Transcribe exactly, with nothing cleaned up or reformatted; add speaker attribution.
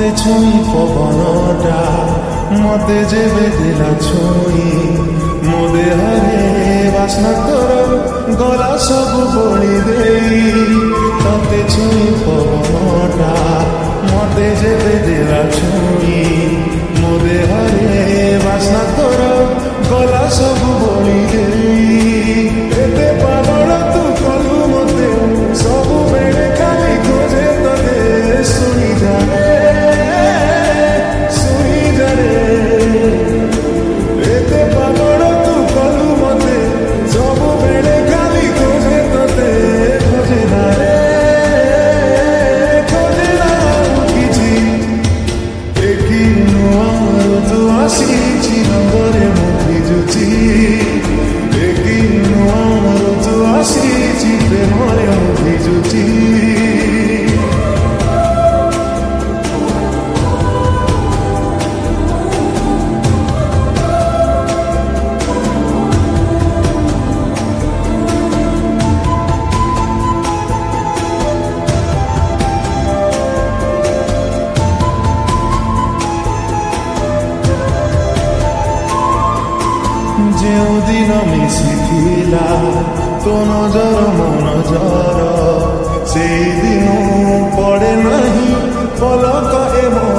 Speaker 1: मते छुई पवनटा मते जेबे देला छुई मो देहरे बास्ना तोर गला सब बोली देई तते छुई पवनटा मते जेबे देला छुई मो देहरे बास्ना तोर गला सब बोली देई एते पागल तू कलु मते सब बेले खाली खोजे तते सुनी जाने सुनी जाने एते पागल तू कलु मते सब बेले खाली खोजे तते खोजे ना रे खोजे ना किछि एकी नुआ तू आसीछि नंबरे मो भिजुछि एकी नुआ तू आसीछि प्रेमरे मो भिजुछि जो दिन मिशिला तो नजर मो नजर से दिन पड़े नहीं पलक ए